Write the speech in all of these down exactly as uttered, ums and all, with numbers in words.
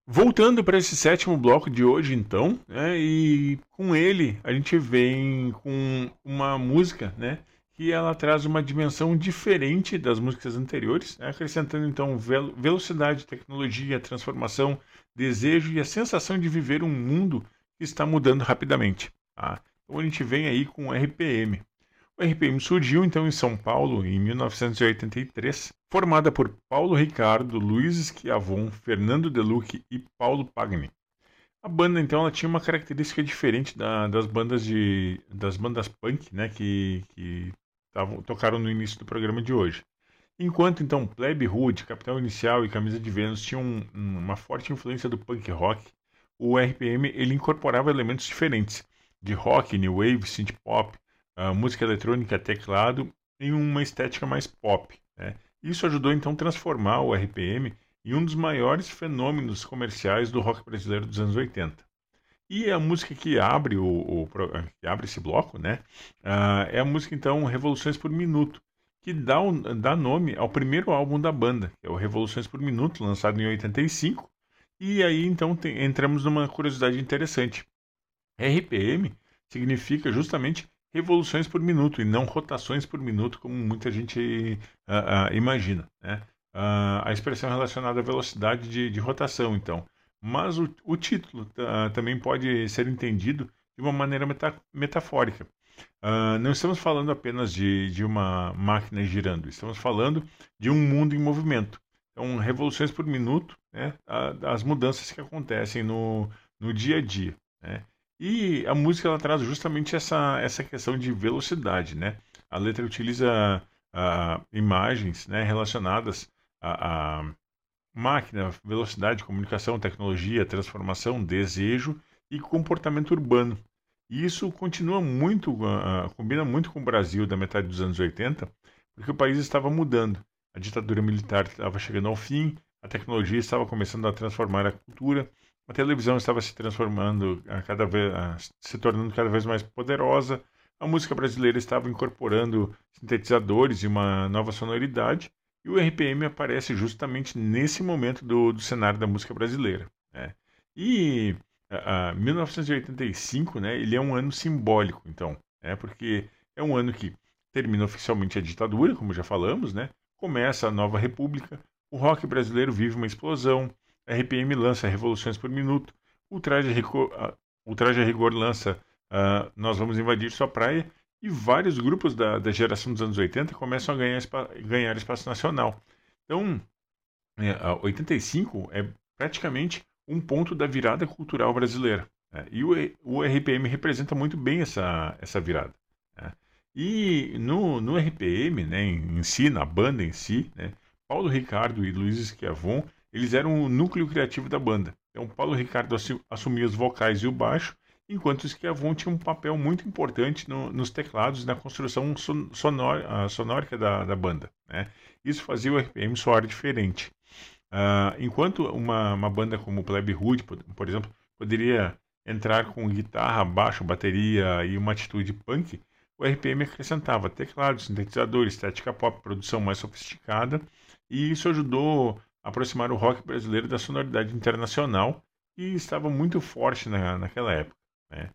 Voltando para esse sétimo bloco de hoje, então, né, e com ele a gente vem com uma música, né, que ela traz uma dimensão diferente das músicas anteriores, né, acrescentando então velo- velocidade, tecnologia, transformação, desejo e a sensação de viver um mundo que está mudando rapidamente. Tá? Então a gente vem aí com o R P M. O R P M surgiu então em São Paulo em mil novecentos e oitenta e três, formada por Paulo Ricardo, Luiz Schiavon, Fernando Delucchi e Paulo Pagni. A banda então ela tinha uma característica diferente da- das bandas de das bandas punk, né, que que tavam- tocaram no início do programa de hoje. Enquanto então Plebe Rude, Capital Inicial e Camisa de Vênus tinham um- um- uma forte influência do punk rock, o R P M ele incorporava elementos diferentes de rock, new wave, synth pop, ah, música eletrônica, teclado em uma estética mais pop, né? Isso ajudou então a transformar o R P M em um dos maiores fenômenos comerciais do rock brasileiro dos anos oitenta. E a música que abre o, o pro- que abre esse bloco, né, ah, é a música então Revoluções por Minuto, que dá, o- dá nome ao primeiro álbum da banda, que é o Revoluções por Minuto, lançado em oitenta e cinco. E aí então tem- entramos numa curiosidade interessante. R P M significa justamente revoluções por minuto e não rotações por minuto, como muita gente ah, ah, imagina, né? Ah, a expressão é relacionada à velocidade de, de rotação, então. Mas o, o título ah, também pode ser entendido de uma maneira meta- metafórica. Ah, não estamos falando apenas de, de uma máquina girando, estamos falando de um mundo em movimento. Então, revoluções por minuto, né? a- as mudanças que acontecem no, no dia a dia, né? E a música ela traz justamente essa, essa questão de velocidade, né? A letra utiliza ah, imagens, né, relacionadas a, a máquina, velocidade, comunicação, tecnologia, transformação, desejo e comportamento urbano. E isso continua muito, ah, ah, combina muito com o Brasil da metade dos anos oitenta, porque o país estava mudando. A ditadura militar estava chegando ao fim, a tecnologia estava começando a transformar a cultura, a televisão estava se transformando, a cada vez, a- se tornando cada vez mais poderosa, a música brasileira estava incorporando sintetizadores e uma nova sonoridade, e o R P M aparece justamente nesse momento do, do cenário da música brasileira, né? E a, a mil novecentos e oitenta e cinco, né, ele é um ano simbólico, então, né, porque é um ano que termina oficialmente a ditadura, como já falamos, né, começa a nova república, o rock brasileiro vive uma explosão, a R P M lança Revoluções por Minuto, o Traje a Rigor, a- o Traje a Rigor lança ah, Nós Vamos Invadir Sua Praia, e vários grupos da, da geração dos anos oitenta começam a ganhar, espa- ganhar espaço nacional. Então, é, a oitenta e cinco é praticamente um ponto da virada cultural brasileira, né? E o, E- o R P M representa muito bem essa, essa virada, né? E no, no R P M, né, em, em si, na banda em si, né, Paulo Ricardo e Luiz Schiavon, eles eram o núcleo criativo da banda. Então, Paulo Ricardo assu- assumia os vocais e o baixo, enquanto o Schiavon tinha um papel muito importante no- nos teclados e na construção son- sonor- ah, sonórica da, da banda, né? Isso fazia o R P M soar diferente. Ah, enquanto uma, uma banda como Plebe Rude, por, por exemplo, poderia entrar com guitarra, baixo, bateria e uma atitude punk, o R P M acrescentava teclados, sintetizadores, estética pop, produção mais sofisticada, e isso ajudou a aproximar o rock brasileiro da sonoridade internacional, que estava muito forte na, naquela época, né?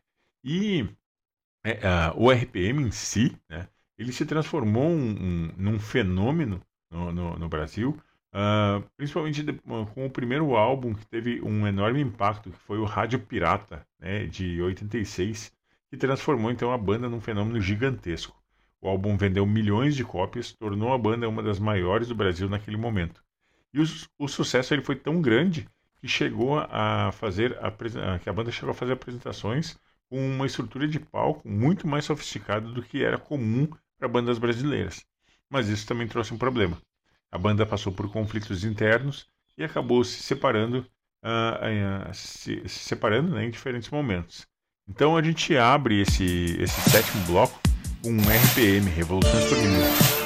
E é, ah, o R P M em si, né, ele se transformou um- um- num fenômeno no, no- no Brasil, ah, principalmente de- com o primeiro álbum que teve um enorme impacto, que foi o Rádio Pirata, né, de oitenta e seis, que transformou então a banda num fenômeno gigantesco. O álbum vendeu milhões de cópias, tornou a banda uma das maiores do Brasil naquele momento. E o, su- o sucesso ele foi tão grande que chegou a fazer apresen- a- que a banda chegou a fazer apresentações com uma estrutura de palco muito mais sofisticada do que era comum para bandas brasileiras. Mas isso também trouxe um problema. A banda passou por conflitos internos e acabou se separando, ah, ah, se, se separando, né, em diferentes momentos. Então a gente abre esse, esse sétimo bloco com um R P M, Revoluções por Minuto.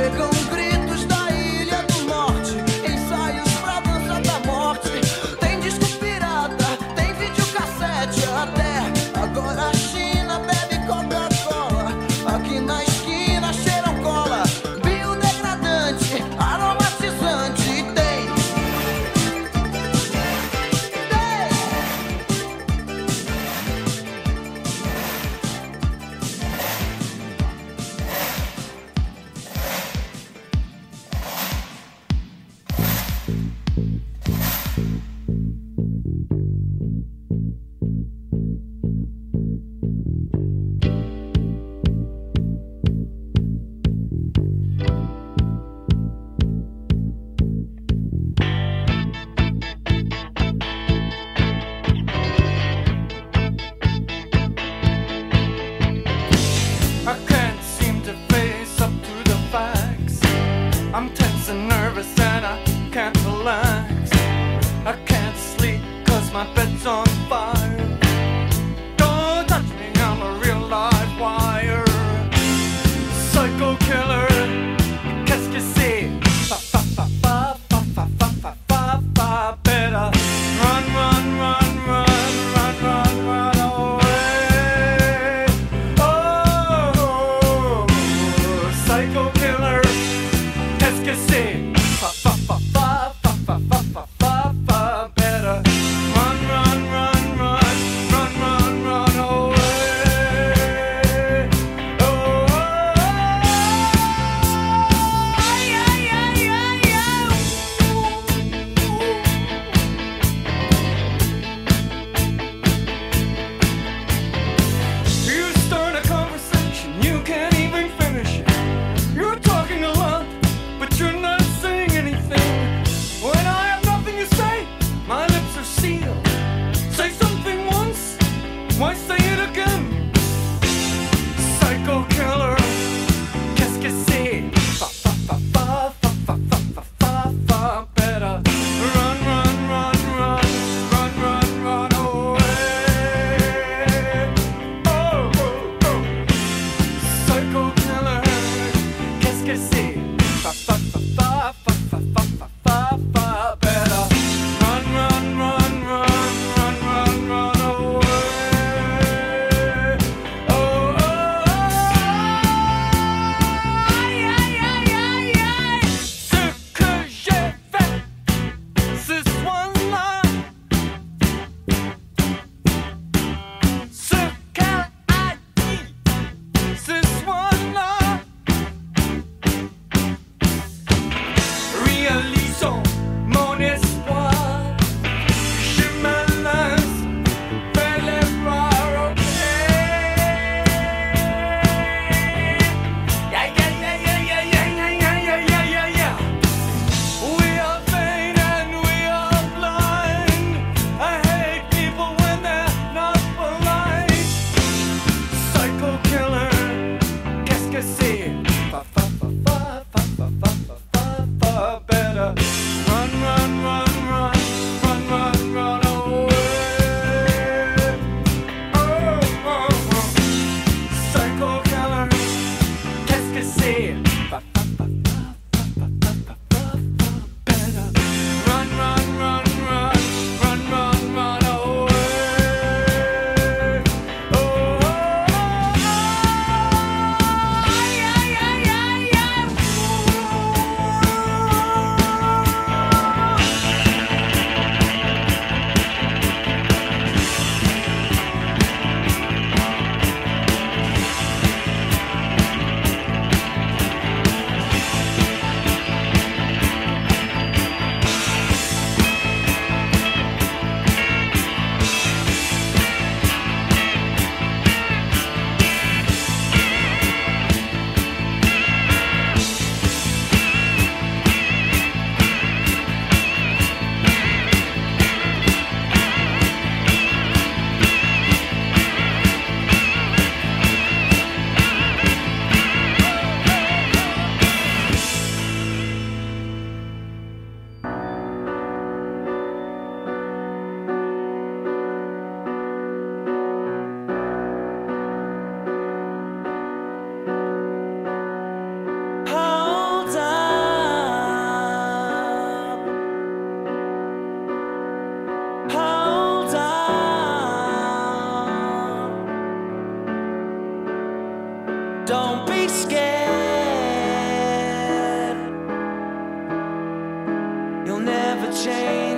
You can't even finish it. You're talking a lot, but you're not saying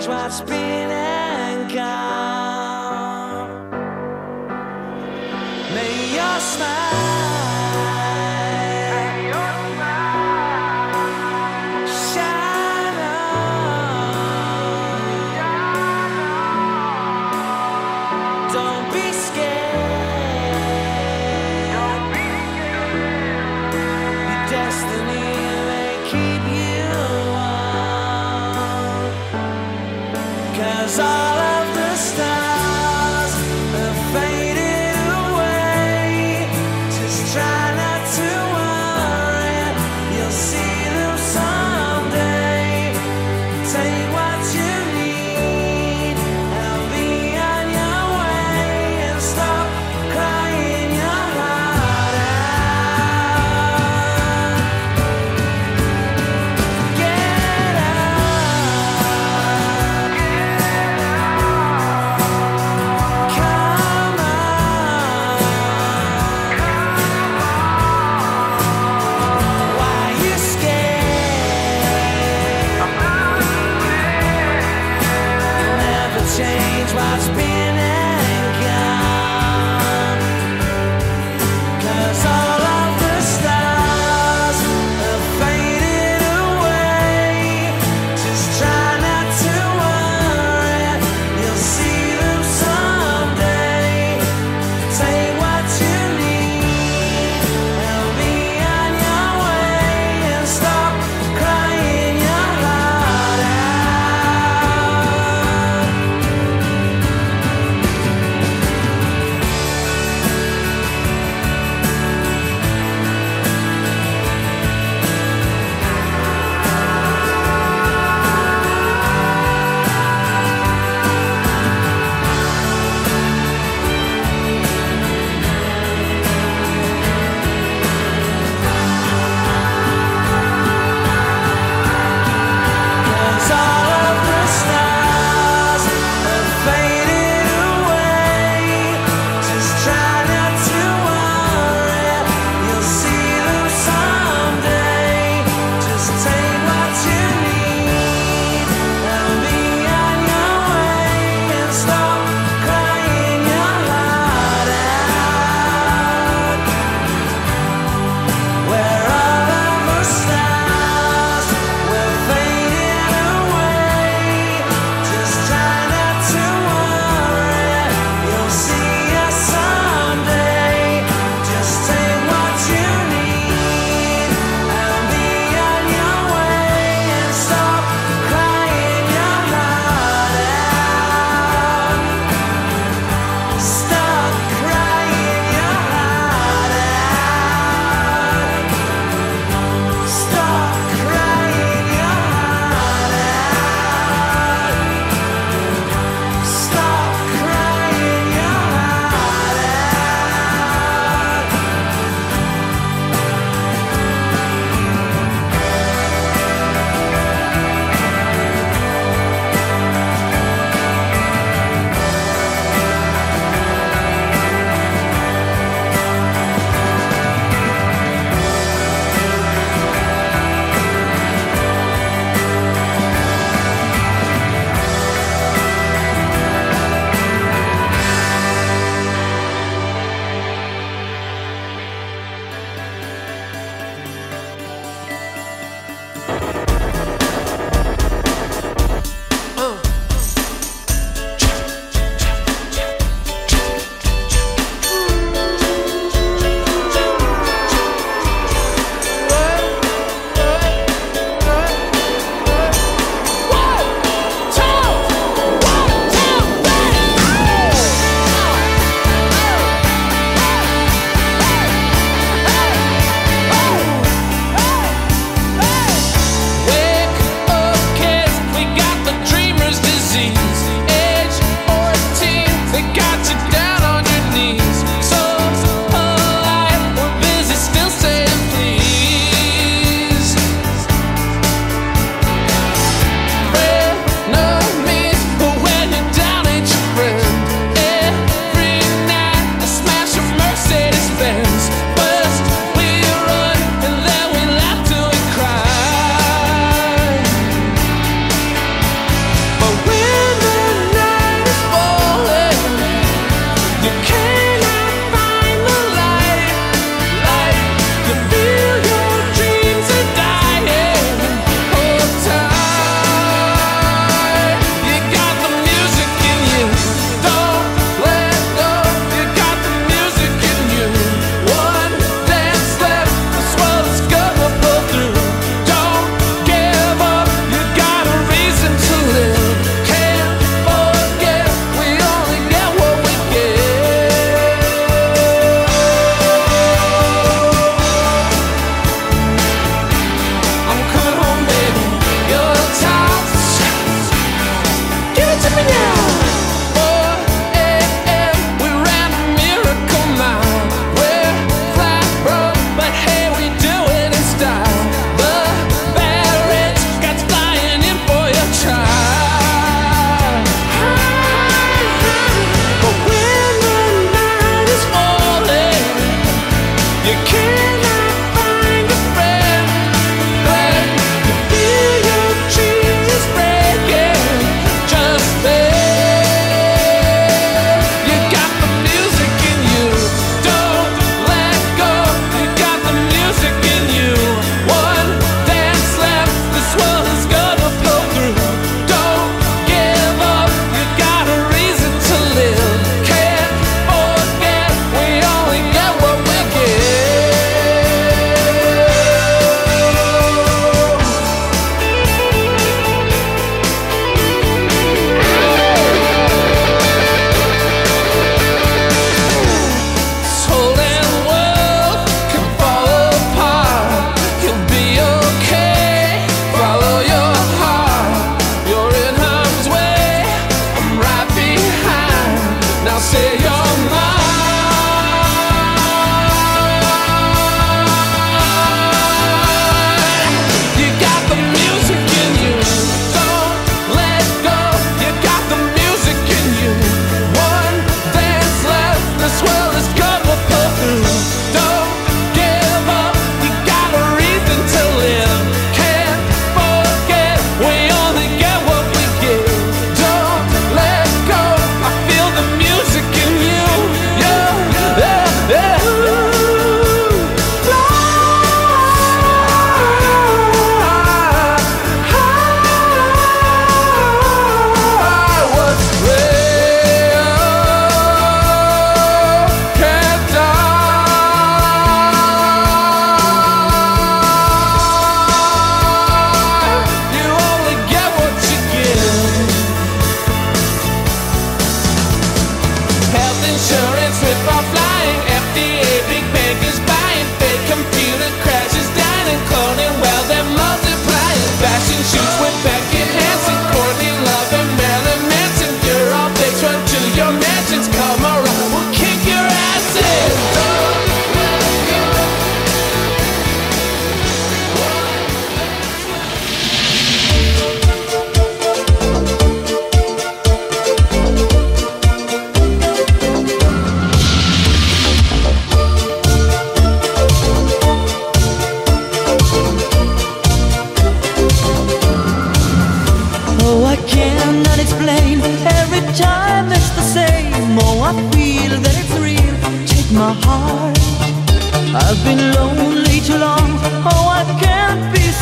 change what's been and gone. May your smile shine on. Don't be scared. Your destiny may keep you warm. 'Cause all of the stars have faded away. Just try not to worry, you'll see them someday. Take what you need and be on your way, and stop crying your heart out.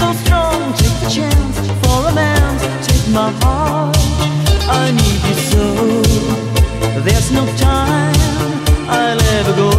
so strong, take the chance for a man to take my heart. I need you so, there's no time I'll ever go.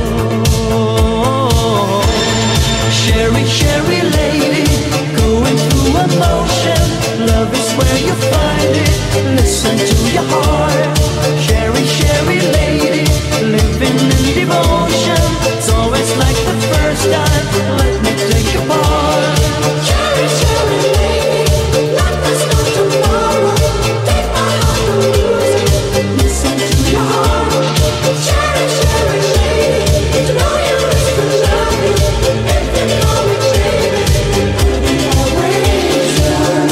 Sherry, Sherry lady, going through emotion. Love is where you find it, listen to your heart. Sherry, Sherry lady, living in devotion. It's always like the first time, let me take your part. Sherry, Sherry lady, life is not tomorrow. Take my heart, don't lose it, listen to your heart. Sherry, Sherry lady, to know you is to love you. If you know me, baby, I'll be always yours.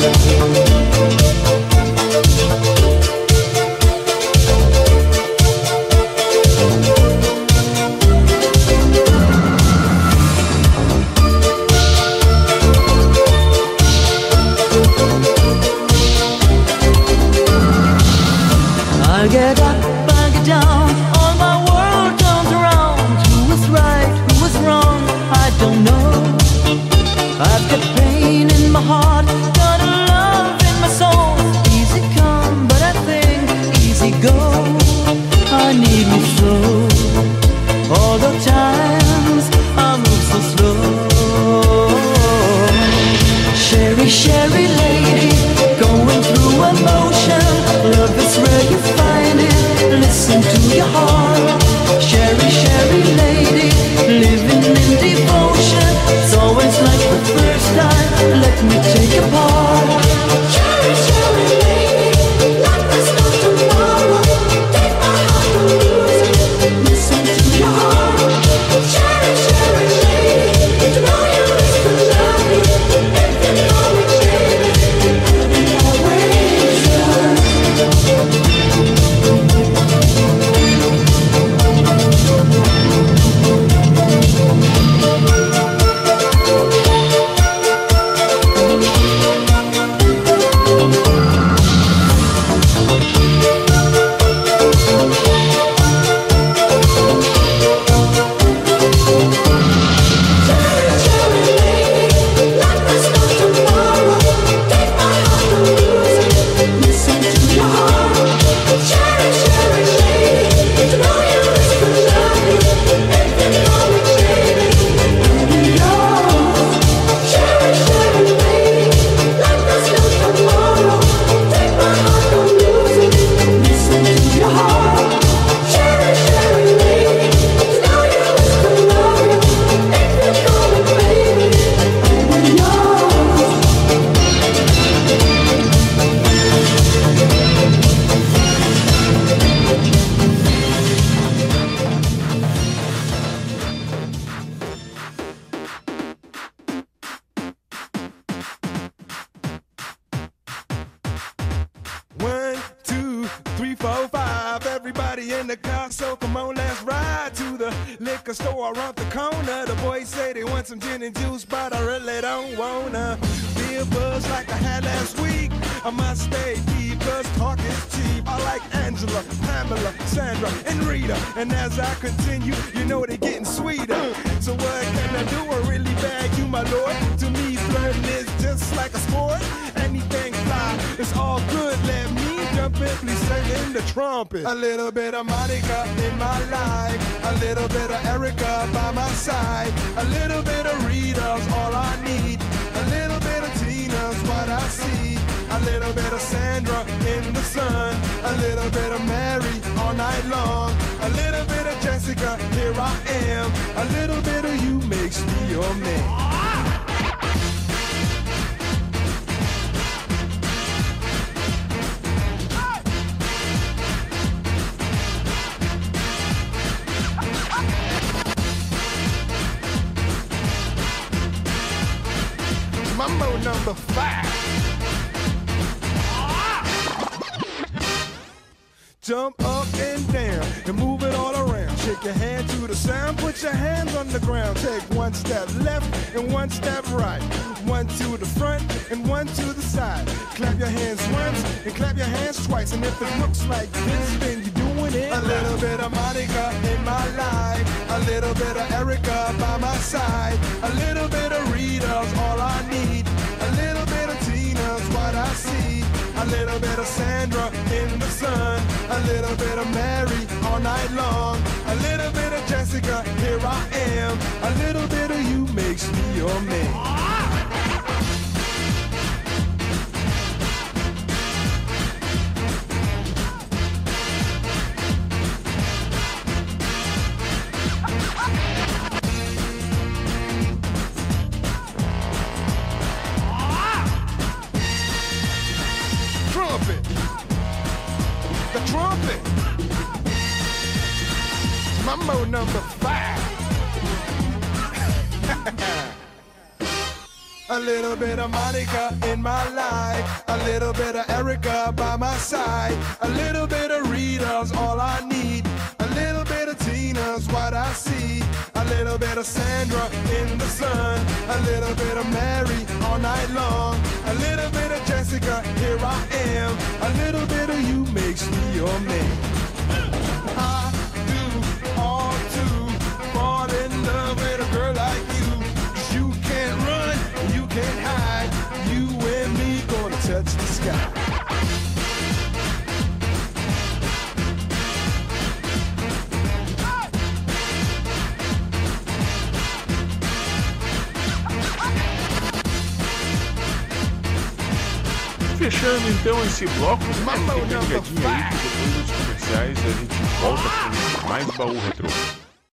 I get up, I get down, all my world turns around. Who is right, who is wrong, I don't know. I've got pain in my heart, got a love in my soul. Easy come, but I think easy go. I need you so, all the times I move so slow. Sherry, Sherry lady, going through emotion. Love is where you find it, listen to your heart. Sherry, Sherry lady, living in devotion. It's always like the first time, let me take your part. Sherry, Sherry lady, life is not tomorrow. Take my heart, don't lose it, listen to your heart. Sherry, Sherry lady, to know you is to love you. If you know me, baby, I'll be always yours. One, two, three, four, five. Everybody in the car, so come on, let's ride to the liquor store around the corner. The boys say they want some gin and juice, but I really don't wanna be a buzz like I had last week. I must stay deep, cause talk is cheap. I like Angela, Pamela, Sandra, and Rita. And as I continue, you know they're getting sweeter. So what can I do? I really bag you, my lord. To me, flirting is just like a sport. Anything fly, it's all good. Let me jump in, please sing in the trumpet. A little bit of Monica in my life, a little bit of Erica by my side, a little bit of Rita's all I need, a little bit of Tina's what I see, a little bit of Sandra in the sun, a little bit of Mary all night long, a little bit of Jessica, here I am, a little bit of you makes me your man. Mambo number five. Jump up and down and move it all around. Shake your hand to the sound, put your hands on the ground. Take one step left and one step right. One to the front and one to the side. Clap your hands once and clap your hands twice. And if it looks like this, then you're doing it. A little bit of Monica in my life, a little bit of Erica by my side, a little bit of Rita's all I need, a little bit of Sandra in the sun, a little bit of Mary all night long, a little bit of Jessica, here I am, a little bit of you makes me your man. Trumpet, the trumpet, Mambo number five. A little bit of Monica in my life, a little bit of Erica by my side, a little bit of Rita's all I need, a little bit of Tina's what I see, a little bit of Sandra in the sun, a little bit of Mary all night long, a little bit of Jessica, here I am, a little bit of you makes me your man. I do all to fall in love with a girl like you, 'cause you can't run, you can't hide, you and me gonna touch the sky. Fechando então esse bloco, né? Fica ligadinho aí que depois dos comerciais a gente volta com mais baú retrô.